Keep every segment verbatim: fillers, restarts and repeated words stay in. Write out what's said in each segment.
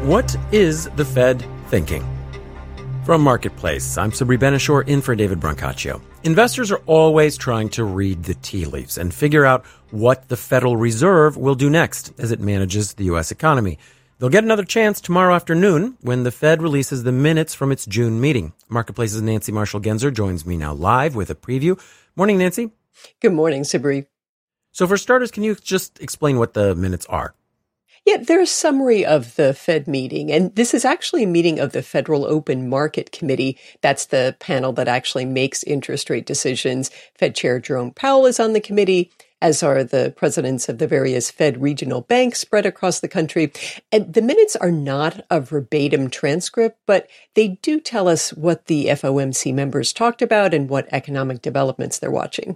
What is the Fed thinking? From Marketplace, I'm Sabri Benishore in for David Brancaccio. Investors are always trying to read the tea leaves and figure out what the Federal Reserve will do next as it manages the U S economy. They'll get another chance tomorrow afternoon when the Fed releases the minutes from its June meeting. Marketplace's Nancy Marshall-Genzer joins me now live with a preview. Morning, Nancy. Good morning, Sabri. So for starters, can you just explain what the minutes are? Yeah, they're a summary of the Fed meeting, and this is actually a meeting of the Federal Open Market Committee. That's the panel that actually makes interest rate decisions. Fed Chair Jerome Powell is on the committee, as are the presidents of the various Fed regional banks spread across the country. And the minutes are not a verbatim transcript, but they do tell us what the F O M C members talked about and what economic developments they're watching.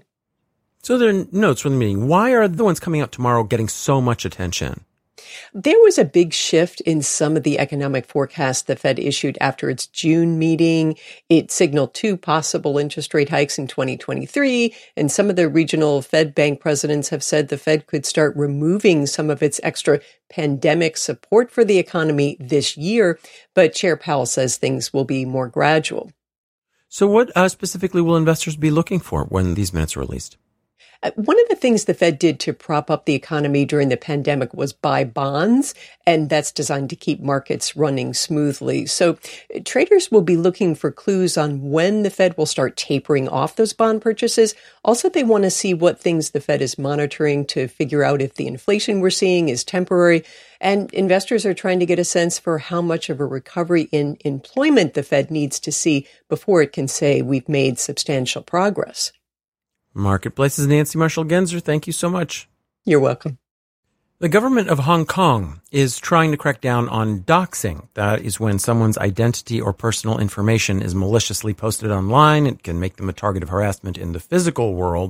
So they're notes from the meeting. Why are the ones coming out tomorrow getting so much attention? There was a big shift in some of the economic forecasts the Fed issued after its June meeting. It signaled two possible interest rate hikes in twenty twenty-three, and some of the regional Fed bank presidents have said the Fed could start removing some of its extra pandemic support for the economy this year, but Chair Powell says things will be more gradual. So what uh, specifically will investors be looking for when these minutes are released? One of the things the Fed did to prop up the economy during the pandemic was buy bonds, and that's designed to keep markets running smoothly. So traders will be looking for clues on when the Fed will start tapering off those bond purchases. Also, they want to see what things the Fed is monitoring to figure out if the inflation we're seeing is temporary. And investors are trying to get a sense for how much of a recovery in employment the Fed needs to see before it can say we've made substantial progress. Marketplace's Nancy Marshall-Genzer, thank you so much. You're welcome. The government of Hong Kong is trying to crack down on doxing. That is when someone's identity or personal information is maliciously posted online. It can make them a target of harassment in the physical world.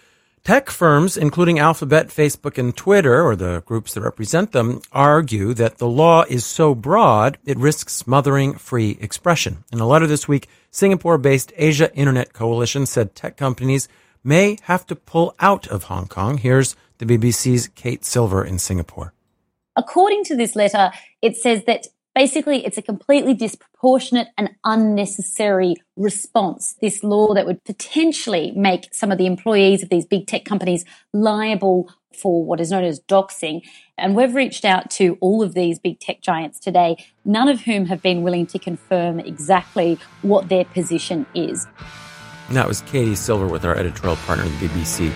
Tech firms, including Alphabet, Facebook, and Twitter, or the groups that represent them, argue that the law is so broad it risks smothering free expression. In a letter this week, Singapore-based Asia Internet Coalition said tech companies may have to pull out of Hong Kong. Here's the B B C's Kate Silver in Singapore. According to this letter, it says that basically it's a completely disproportionate and unnecessary response, this law that would potentially make some of the employees of these big tech companies liable for what is known as doxing. And we've reached out to all of these big tech giants today, none of whom have been willing to confirm exactly what their position is. And that was Katie Silver with our editorial partner, the B B C.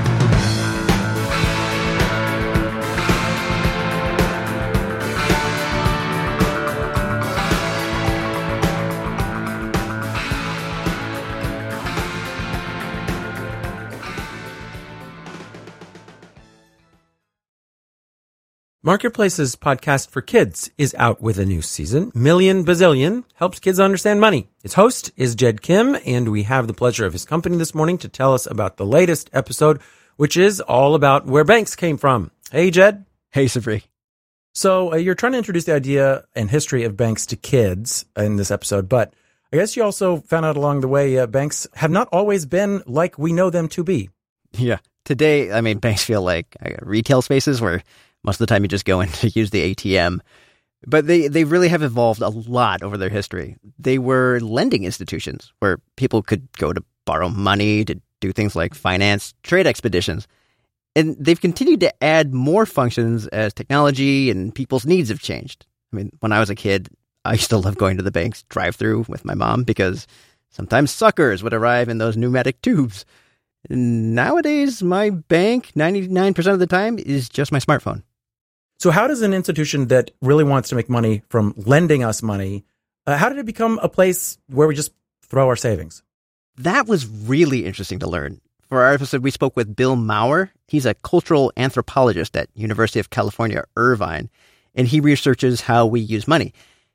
Marketplace's podcast for kids is out with a new season. Million Bazillion helps kids understand money. Its host is Jed Kim, and we have the pleasure of his company this morning to tell us about the latest episode, which is all about where banks came from. Hey, Jed. Hey, Sabri. So uh, you're trying to introduce the idea and history of banks to kids in this episode, but I guess you also found out along the way uh, banks have not always been like we know them to be. Yeah. Today, I mean, banks feel like uh, retail spaces where most of the time you just go in to use the A T M. But they, they really have evolved a lot over their history. They were lending institutions where people could go to borrow money to do things like finance trade expeditions. And they've continued to add more functions as technology and people's needs have changed. I mean, when I was a kid, I used to love going to the bank's drive-thru with my mom because sometimes suckers would arrive in those pneumatic tubes. Nowadays, my bank, ninety-nine percent of the time, is just my smartphone. So how does an institution that really wants to make money from lending us money, uh, how did it become a place where we just throw our savings? That was really interesting to learn. For our episode, we spoke with Bill Maurer. He's a cultural anthropologist at University of California, Irvine, and he researches how we use money.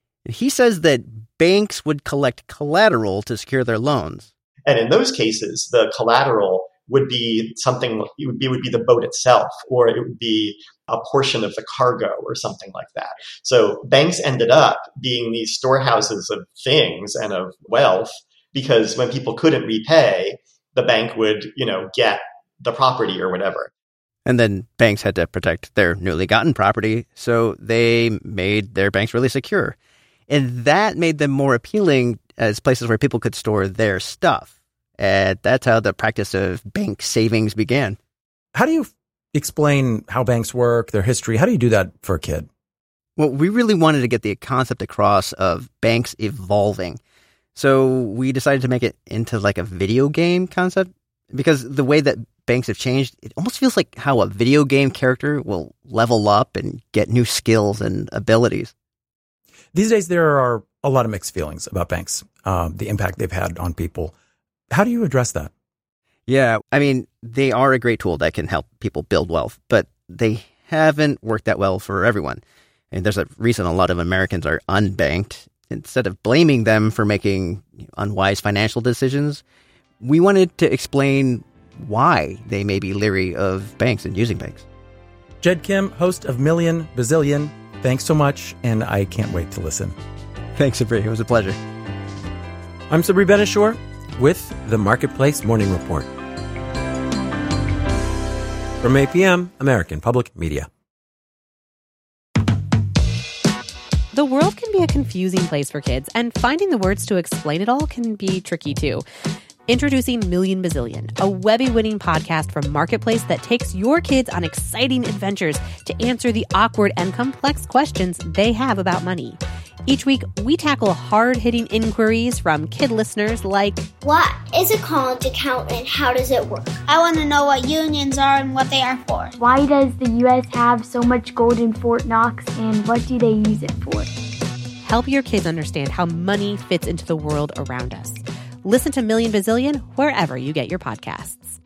He says that banks would collect collateral to secure their loans. And in those cases, the collateral would be something, it would be, it would be the boat itself, or it would be a portion of the cargo or something like that. So banks ended up being these storehouses of things and of wealth, because when people couldn't repay, the bank would, you know, get the property or whatever. And then banks had to protect their newly gotten property, so they made their banks really secure. And that made them more appealing as places where people could store their stuff. And that's how the practice of bank savings began. How do you explain how banks work, their history? How do you do that for a kid? Well, we really wanted to get the concept across of banks evolving. So we decided to make it into like a video game concept, because the way that banks have changed, it almost feels like how a video game character will level up and get new skills and abilities. These days, there are a lot of mixed feelings about banks, uh, the impact they've had on people. How do you address that? Yeah, I mean, they are a great tool that can help people build wealth, but they haven't worked that well for everyone. And there's a reason a lot of Americans are unbanked. Instead of blaming them for making unwise financial decisions, we wanted to explain why they may be leery of banks and using banks. Jed Kim, host of Million Bazillion, thanks so much, and I can't wait to listen. Thanks, Sabri. It was a pleasure. I'm Sabri Ben-Achour with the Marketplace Morning Report. From A P M, American Public Media. The world can be a confusing place for kids, and finding the words to explain it all can be tricky too. Introducing Million Bazillion, a Webby-winning podcast from Marketplace that takes your kids on exciting adventures to answer the awkward and complex questions they have about money. Each week, we tackle hard-hitting inquiries from kid listeners like, what is a college account and how does it work? I want to know what unions are and what they are for. Why does the U S have so much gold in Fort Knox, and what do they use it for? Help your kids understand how money fits into the world around us. Listen to Million Bazillion wherever you get your podcasts.